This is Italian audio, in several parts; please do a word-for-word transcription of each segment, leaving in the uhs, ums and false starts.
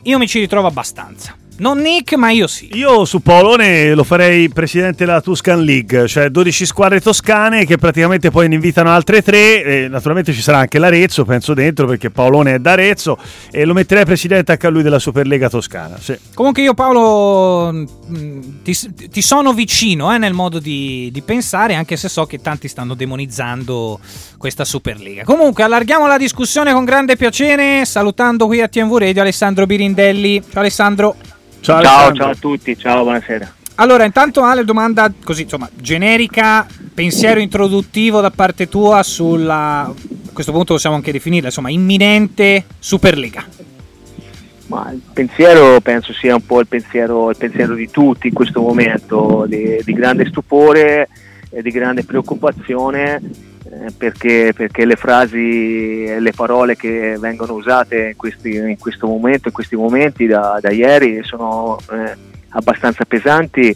io mi ci ritrovo abbastanza. Non Nick, ma io sì. Io su Paolone lo farei presidente della Tuscan League, cioè dodici squadre toscane che praticamente poi ne invitano altre tre, e naturalmente ci sarà anche l'Arezzo, penso dentro, perché Paolone è d'Arezzo, e lo metterei presidente anche a lui della Superlega Toscana, sì. Comunque io, Paolo, ti, ti sono vicino eh, nel modo di, di pensare, anche se so che tanti stanno demonizzando questa Superlega. Comunque allarghiamo la discussione con grande piacere, salutando qui a T M V Radio Alessandro Birindelli. Ciao Alessandro. Ciao, ciao, ciao a tutti, ciao, buonasera. Allora, intanto Ale, domanda così, insomma, generica, pensiero introduttivo da parte tua sulla, a questo punto possiamo anche definirla, insomma, imminente Superlega. Ma il pensiero penso sia un po' il pensiero, il pensiero di tutti in questo momento, di, di grande stupore e di grande preoccupazione, eh, perché, perché le frasi e le parole che vengono usate in, questi, in questo momento, in questi momenti da, da ieri sono eh, abbastanza pesanti,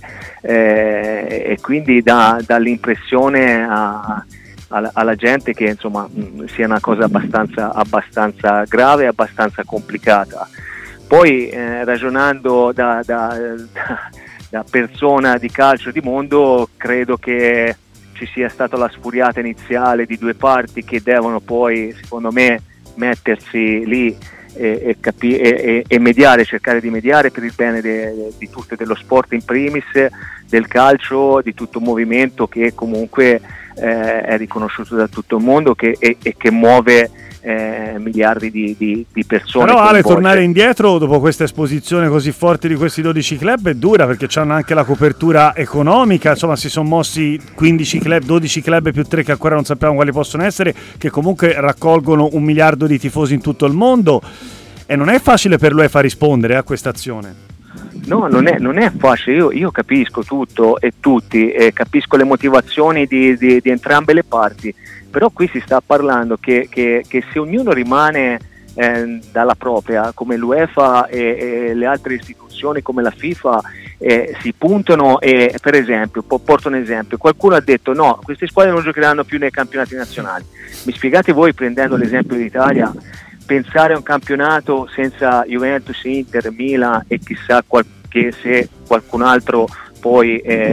eh, e quindi dà, dà l'impressione a, alla, alla gente che insomma mh, sia una cosa abbastanza, abbastanza grave e abbastanza complicata. Poi eh, ragionando da, da, da, da persona di calcio di mondo, credo che ci sia stata la sfuriata iniziale di due parti che devono poi, secondo me, mettersi lì e, e, capi- e, e mediare, cercare di mediare per il bene de- di tutto, dello sport in primis, del calcio, di tutto un movimento che comunque eh, è riconosciuto da tutto il mondo che, e, e che muove Eh, miliardi di, di, di persone. Però Ale, tornare indietro dopo questa esposizione così forte di questi dodici club è dura, perché hanno anche la copertura economica, insomma si sono mossi quindici club, dodici club più tre che ancora non sappiamo quali possono essere, che comunque raccolgono un miliardo di tifosi in tutto il mondo, e non è facile per l'UEFA rispondere a questa azione. No, non è, non è facile, io, io capisco tutto e tutti, eh, capisco le motivazioni di, di, di entrambe le parti, però qui si sta parlando che, che, che se ognuno rimane eh, dalla propria, come l'UEFA e, e le altre istituzioni come la FIFA eh, si puntano, e per esempio, porto un esempio, qualcuno ha detto no, queste squadre non giocheranno più nei campionati nazionali. Mi spiegate voi, prendendo l'esempio d'Italia, pensare a un campionato senza Juventus, Inter, Milan e chissà qual- che se qualcun altro poi eh,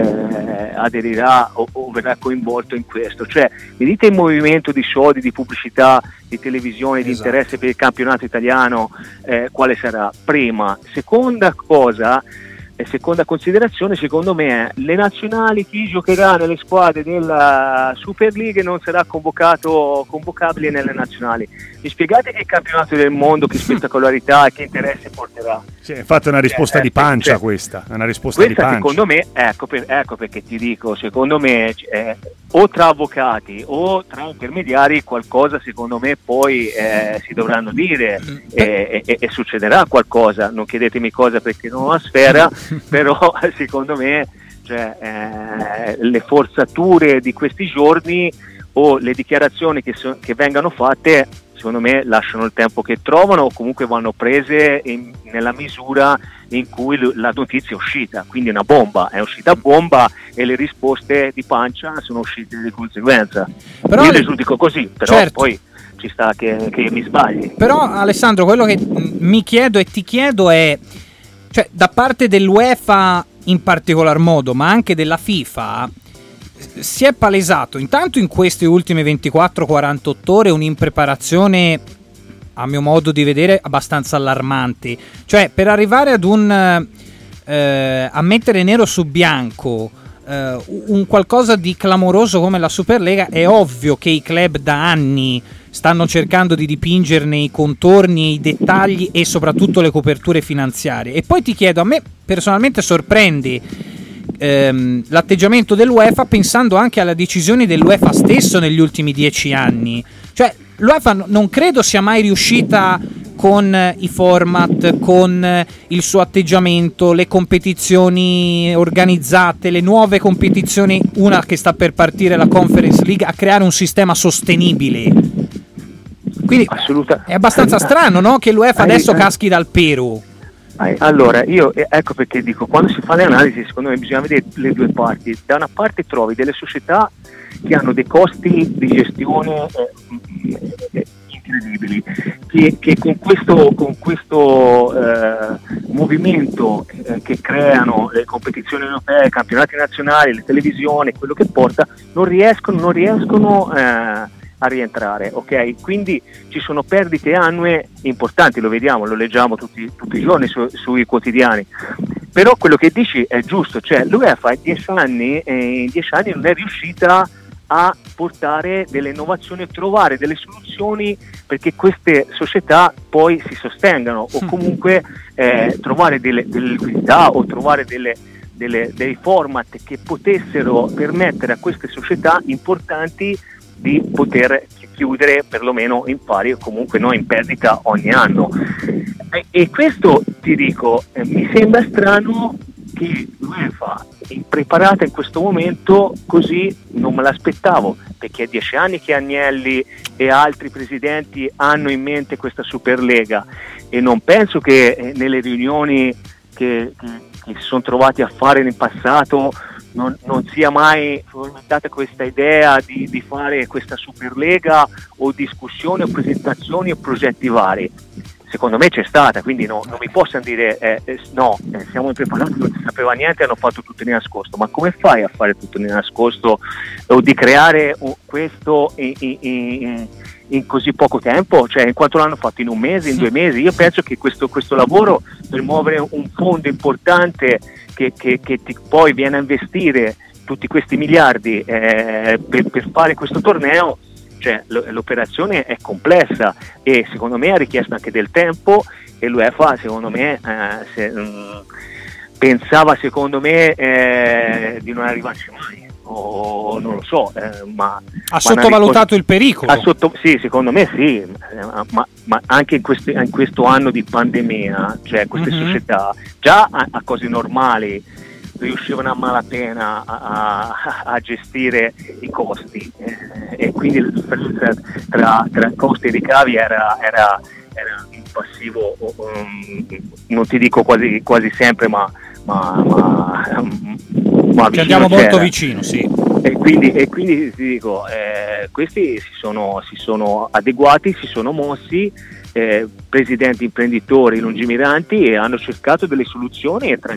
aderirà o, o verrà coinvolto in questo, cioè mi dite il movimento di soldi, di pubblicità, di televisione, di esatto. interesse per il campionato italiano, eh, quale sarà? Prima. Seconda cosa, e seconda considerazione, secondo me è le nazionali, chi giocherà nelle squadre della Super League non sarà convocato convocabile nelle nazionali. Mi spiegate che campionato del mondo, che spettacolarità e che interesse porterà? Sì, infatti è una risposta eh, di pancia, cioè, questa è una risposta questa di pancia. Secondo me, ecco, per, ecco perché ti dico, secondo me eh, o tra avvocati o tra intermediari qualcosa secondo me poi eh, si dovranno dire e, e, e succederà qualcosa. Non chiedetemi cosa perché non ho la sfera, però secondo me cioè, eh, le forzature di questi giorni o le dichiarazioni che, so, che vengano fatte, secondo me lasciano il tempo che trovano, o comunque vanno prese in, nella misura in cui la notizia è uscita, quindi una bomba, è uscita bomba e le risposte di pancia sono uscite di conseguenza. Però io le giudico così, però certo. Poi ci sta che, che mi sbagli. Però Alessandro, quello che mi chiedo e ti chiedo è, cioè da parte dell'UEFA in particolar modo, ma anche della FIFA, si è palesato intanto in queste ultime ventiquattro quarantotto ore un'impreparazione, a mio modo di vedere, abbastanza allarmante. Cioè, per arrivare ad un eh, a mettere nero su bianco eh, un qualcosa di clamoroso come la Superlega, è ovvio che i club da anni stanno cercando di dipingerne i contorni, i dettagli e soprattutto le coperture finanziarie. E poi ti chiedo, a me personalmente sorprende ehm, l'atteggiamento dell'UEFA, pensando anche alla decisione dell'UEFA stesso negli ultimi dieci anni. Cioè, l'UEFA non credo sia mai riuscita con i format, con il suo atteggiamento, le competizioni organizzate, le nuove competizioni, una che sta per partire, la Conference League, a creare un sistema sostenibile. Quindi Assoluta. È abbastanza strano, no? Che l'UEFA hai, adesso hai, caschi dal pero. Hai, allora, io ecco perché dico, quando si fa le analisi, secondo me bisogna vedere le due parti. Da una parte trovi delle società che hanno dei costi di gestione eh, incredibili, che, che con questo, con questo eh, movimento eh, che creano le competizioni europee, i campionati nazionali, le televisioni, quello che porta, non riescono, non riescono eh, a rientrare, ok? Quindi ci sono perdite annue importanti, lo vediamo, lo leggiamo tutti, tutti i giorni su, sui quotidiani. Però quello che dici è giusto, cioè l'UEFA in dieci anni, eh, in dieci anni non è riuscita a portare delle innovazioni, a trovare delle soluzioni perché queste società poi si sostengano, o comunque eh, trovare delle, delle liquidità o trovare delle, delle, dei format che potessero permettere a queste società importanti di poter chiudere perlomeno in pari o comunque no in perdita ogni anno. E, e questo ti dico, eh, mi sembra strano che l'UEFA impreparata in questo momento, così non me l'aspettavo, perché è dieci anni che Agnelli e altri presidenti hanno in mente questa Superlega e non penso che eh, nelle riunioni che, che, che si sono trovati a fare nel passato non, non sia mai fomentata questa idea di, di fare questa Superlega o discussioni o presentazioni o progetti vari. Secondo me c'è stata, quindi no, non mi possono dire eh, eh, no, eh, siamo impreparati, non si sapeva niente, hanno fatto tutto di nascosto. Ma come fai a fare tutto di nascosto o di creare uh, questo in, in, in, in così poco tempo? Cioè, in quanto l'hanno fatto? In un mese, in due mesi? Io penso che questo, questo lavoro per muovere un fondo importante che, che, che ti poi viene a investire tutti questi miliardi eh, per, per fare questo torneo, cioè l'operazione è complessa e secondo me ha richiesto anche del tempo e l'UEFA secondo me eh, se, mh, pensava secondo me eh, di non arrivarci mai o non lo so eh, ma ha ma sottovalutato il pericolo. ha sotto, sì, secondo me sì, ma, ma anche in, questi, in questo anno di pandemia, cioè queste mm-hmm. società già a, a cose normali riuscivano a malapena a, a, a gestire i costi eh, e quindi la differenza tra, tra costi e ricavi era, era, era in passivo, um, non ti dico quasi, quasi sempre, ma, ma, ma, ma ci andiamo c'era. molto vicino, sì. E quindi, e quindi ti dico, eh, questi si sono, si sono adeguati, si sono mossi, eh, presidenti, imprenditori, lungimiranti, e hanno cercato delle soluzioni e tra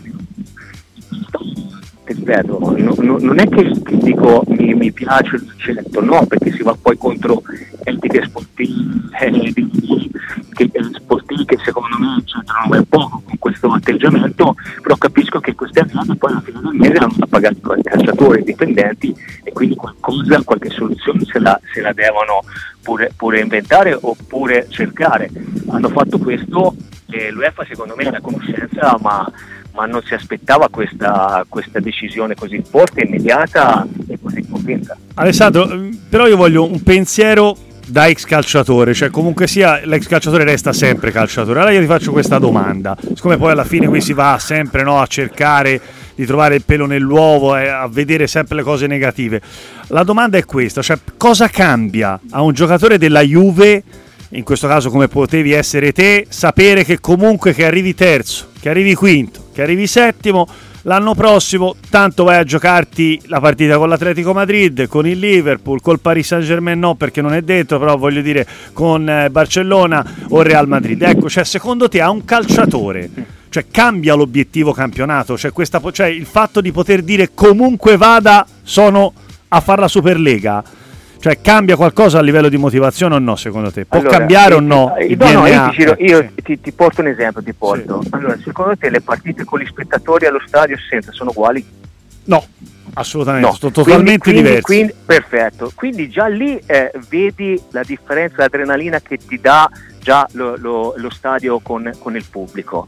ripeto, no, no, non è che, che dico mi, mi piace il progetto, no, perché si va poi contro etiche sportive, eh, che, sportivi che secondo me c'entrano ben poco con questo atteggiamento, però capisco che queste aziende poi alla fine del mese hanno da pagare i calciatori dipendenti e quindi qualcosa, qualche soluzione se la, se la devono pure, pure inventare oppure cercare. Hanno fatto questo e l'UEFA secondo me è a conoscenza, ma ma non si aspettava questa, questa decisione così forte, immediata e così convinta. Alessandro, però io voglio un pensiero da ex calciatore, cioè comunque sia l'ex calciatore resta sempre calciatore. Allora io ti faccio questa domanda, siccome poi alla fine qui si va sempre no, a cercare di trovare il pelo nell'uovo e a vedere sempre le cose negative, la domanda è questa, cioè cosa cambia a un giocatore della Juve, in questo caso come potevi essere te, sapere che comunque che arrivi terzo, che arrivi quinto, che arrivi settimo, l'anno prossimo tanto vai a giocarti la partita con l'Atletico Madrid, con il Liverpool, col Paris Saint-Germain no perché non è detto, però voglio dire con Barcellona o Real Madrid. Ecco, cioè secondo te a un calciatore, cioè cambia l'obiettivo campionato, cioè, questa, cioè il fatto di poter dire comunque vada sono a fare la Superlega, cioè cambia qualcosa a livello di motivazione o no secondo te? Può allora, cambiare eh, o no? Eh, il no, no, io, ti, giro, io sì. ti, ti porto un esempio, ti porto. Sì. Allora, secondo te le partite con gli spettatori allo stadio senza sono uguali? No, assolutamente, no. sono totalmente quindi, diversi. Quindi, perfetto, quindi già lì eh, vedi la differenza, l'adrenalina che ti dà già lo, lo, lo stadio con, con il pubblico.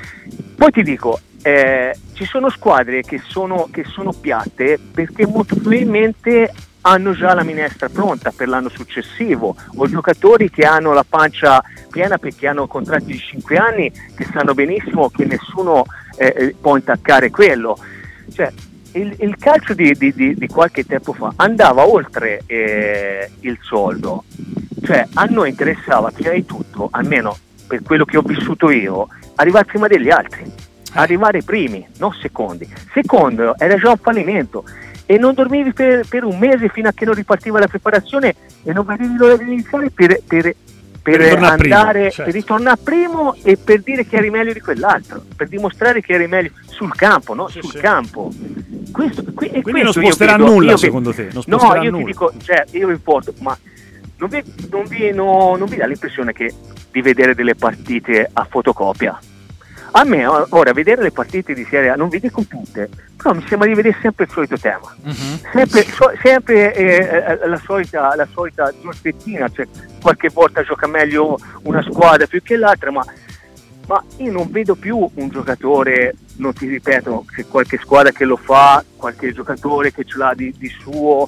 Poi ti dico, eh, ci sono squadre che sono, che sono piatte perché molto probabilmente hanno già la minestra pronta per l'anno successivo, o giocatori che hanno la pancia piena perché hanno contratti di cinque anni che sanno benissimo che nessuno eh, può intaccare quello. Cioè, il, il calcio di, di, di, di qualche tempo fa andava oltre eh, il soldo, cioè a noi interessava prima di tutto, almeno per quello che ho vissuto io, arrivare prima degli altri, arrivare primi, non secondi. Secondo era già un fallimento. E non dormivi per, per un mese fino a che non ripartiva la preparazione e non vedevi l'ora di iniziare per, per per, per andare primo, certo. per ritornare primo e per dire che eri meglio di quell'altro, per dimostrare che eri meglio sul campo, no? Sì, sul sì. campo. Questo, qui, e quindi questo non sposterà vedo, nulla io secondo vedo, te? Non no, io nulla. ti dico, cioè, io vi porto, ma non vi, non, vi, no, non vi dà l'impressione che di vedere delle partite a fotocopia? A me ora vedere le partite di Serie A, non vi dico tutte, però mi sembra di vedere sempre il solito tema, uh-huh. sempre, so, sempre eh, la solita la solita giorsettina, cioè qualche volta gioca meglio una squadra più che l'altra, ma, ma io non vedo più un giocatore, non ti ripeto, c'è qualche squadra che lo fa, qualche giocatore che ce l'ha di, di suo,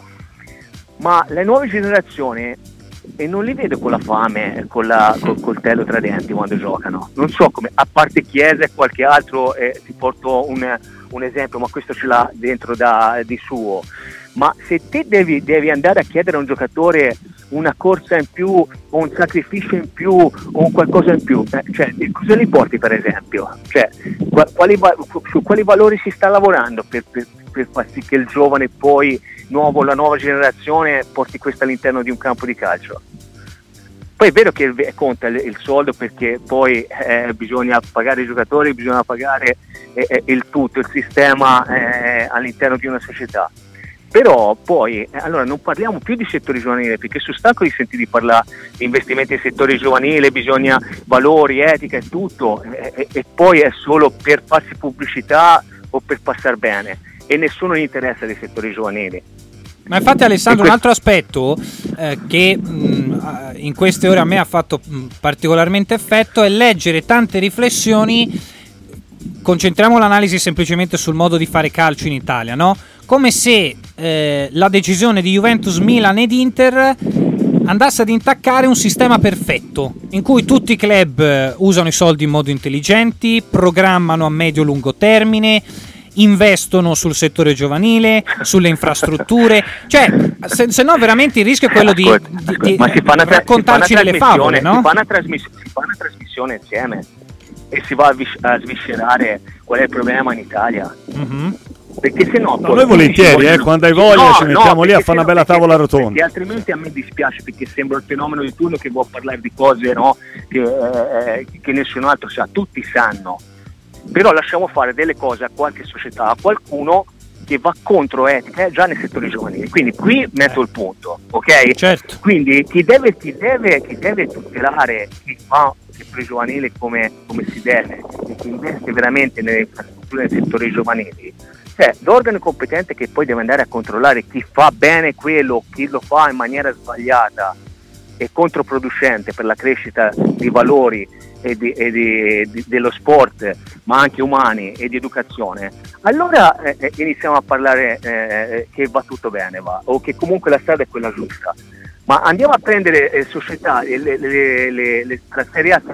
ma le nuove generazioni, e non li vedo con la fame, con la, col coltello tra denti quando giocano, non so come, a parte Chiesa e qualche altro, eh, ti porto un, un esempio, ma questo ce l'ha dentro da, di suo, ma se te devi, devi andare a chiedere a un giocatore una corsa in più o un sacrificio in più o qualcosa in più, eh, cioè cosa li porti per esempio? Cioè, quali, su quali valori si sta lavorando per, per, per far sì che il giovane poi nuovo, la nuova generazione porti questo all'interno di un campo di calcio? Poi è vero che conta il, il soldo, perché poi eh, bisogna pagare i giocatori, bisogna pagare eh, il tutto, il sistema eh, all'interno di una società. Però poi, eh, allora non parliamo più di settore giovanile, perché sono stanco di sentire parlare di investimenti nel settore giovanile, bisogna valori, etica e tutto, eh, e, e poi è solo per farsi pubblicità o per passare bene, e nessuno gli interessa dei settori giovanili. Ma infatti Alessandro, un altro aspetto eh, che mh, in queste ore a me ha fatto mh, particolarmente effetto è leggere tante riflessioni. Concentriamo l'analisi semplicemente sul modo di fare calcio in Italia, no? Come se eh, la decisione di Juventus, Milan ed Inter andasse ad intaccare un sistema perfetto in cui tutti i club usano i soldi in modo intelligenti, programmano a medio-lungo termine, investono sul settore giovanile, sulle infrastrutture, cioè se, se no veramente il rischio è quello di, ascolta, di, ascolta, di ma si fa una, raccontarci si fa delle favole, no? Si fa, una trasmiss- si fa una trasmissione insieme e si va a, vis- a sviscerare qual è il problema in Italia. Mm-hmm. Perché se no, no noi volentieri, eh, quando hai voglia no, ci mettiamo no, lì a fare una bella perché, tavola rotonda. Perché altrimenti a me dispiace, perché sembra il fenomeno di turno che vuol parlare di cose, no, che, eh, che nessun altro sa, tutti sanno. Però lasciamo fare delle cose a qualche società, a qualcuno che va contro etica eh, già nel settore giovanile. Quindi qui metto il punto, ok? Certo. Quindi chi deve, chi deve, chi deve tutelare chi fa il settore giovanile come, come si deve, e chi investe veramente nelle infrastrutture del settore giovanili, cioè l'organo competente che poi deve andare a controllare chi fa bene quello, chi lo fa in maniera sbagliata e controproducente per la crescita di valori e, di, e di, di, dello sport, ma anche umani e di educazione, allora eh, iniziamo a parlare eh, che va tutto bene, va, o che comunque la strada è quella giusta. Ma andiamo a prendere eh, società, le, le, le, le, le, la Serie A,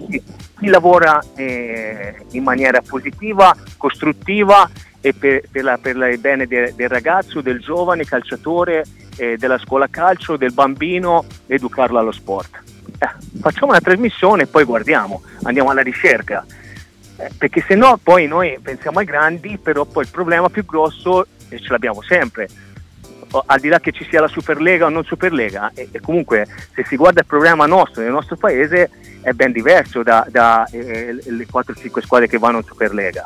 chi lavora eh, in maniera positiva, costruttiva e per, per, la, per la, il bene de, del ragazzo, del giovane calciatore, eh, della scuola calcio, del bambino, educarlo allo sport. Eh, facciamo una trasmissione e poi guardiamo, andiamo alla ricerca, eh, perché se no poi noi pensiamo ai grandi, però poi il problema più grosso e ce l'abbiamo sempre, o, al di là che ci sia la Superlega o non Superlega, e, e comunque se si guarda il problema nostro nel nostro paese è ben diverso da, da eh, le quattro cinque squadre che vanno in Superlega.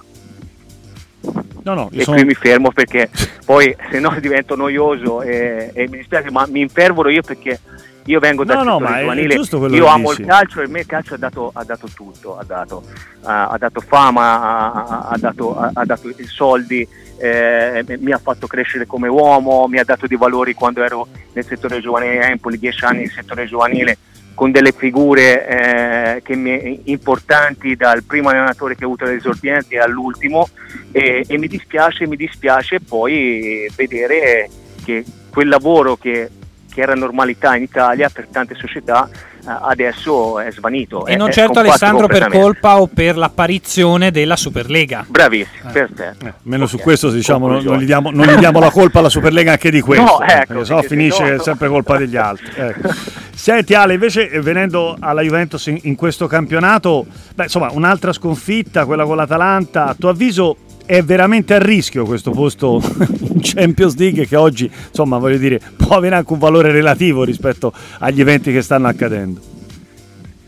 No, no, e sono... qui mi fermo perché poi se no divento noioso e, e mi dispiace, ma mi infervoro io perché io vengo dal no, settore no, giovanile, io amo dici. il calcio e a me il calcio ha dato, ha dato tutto, ha dato, uh, ha dato fama, ha, ha, dato, ha, ha dato i soldi, eh, mi ha fatto crescere come uomo, mi ha dato dei valori quando ero nel settore giovanile Empoli, dieci anni nel settore giovanile, con delle figure eh, che mi, importanti, dal primo allenatore che ho avuto all'esordiente all'ultimo, e, e mi dispiace, mi dispiace poi vedere che quel lavoro che, che era normalità in Italia per tante società adesso è svanito. E è, non è certo Alessandro per colpa o per l'apparizione della Superlega. Bravissimo, eh. perfetto. Eh, meno okay. Su questo diciamo non, non, gli diamo, non gli diamo la colpa alla Superlega anche di questo, no, ecco, perché sennò finisce no. sempre colpa degli altri. Ecco. Senti Ale, invece venendo alla Juventus in, in questo campionato, beh, insomma un'altra sconfitta, quella con l'Atalanta, a tuo avviso è veramente a rischio questo posto in Champions League, che oggi insomma voglio dire può avere anche un valore relativo rispetto agli eventi che stanno accadendo?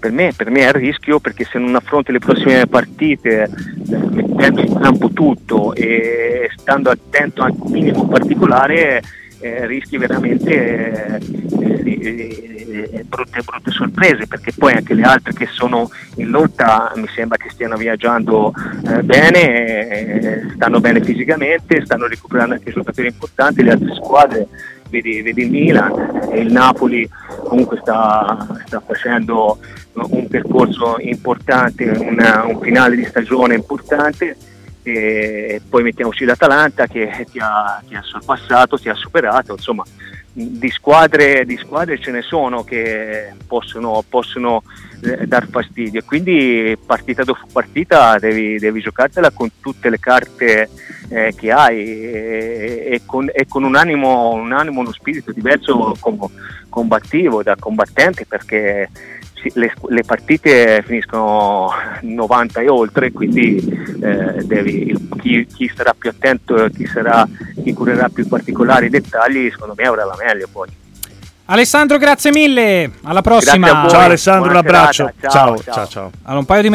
per me, per me è a rischio, perché se non affronti le prossime partite eh, mettendo in campo tutto e stando attento a un minimo particolare, eh, rischi veramente eh, eh, eh, brutte, brutte sorprese, perché poi anche le altre che sono in lotta mi sembra che stiano viaggiando eh, bene, eh, stanno bene fisicamente, stanno recuperando anche giocatori importanti. Le altre squadre, vedi, vedi il Milan e il Napoli comunque sta, sta facendo un percorso importante, una, un finale di stagione importante, e poi mettiamoci l'Atalanta che ti ha, ti ha sorpassato, ti ha superato. Insomma, di squadre, di squadre ce ne sono che possono, possono eh, dar fastidio, e quindi partita dopo partita devi, devi giocartela con tutte le carte eh, che hai, e, e, con, e con un animo, un animo, uno spirito diverso, com, combattivo, da combattente, perché Le, le partite finiscono novanta e oltre, quindi eh, devi, chi, chi sarà più attento, chi, sarà, chi curerà più particolari dettagli, secondo me avrà la meglio poi. Alessandro, grazie mille, alla prossima. Ciao Alessandro, un abbraccio. Ciao, ciao, ciao. ciao, ciao. Allora, un paio di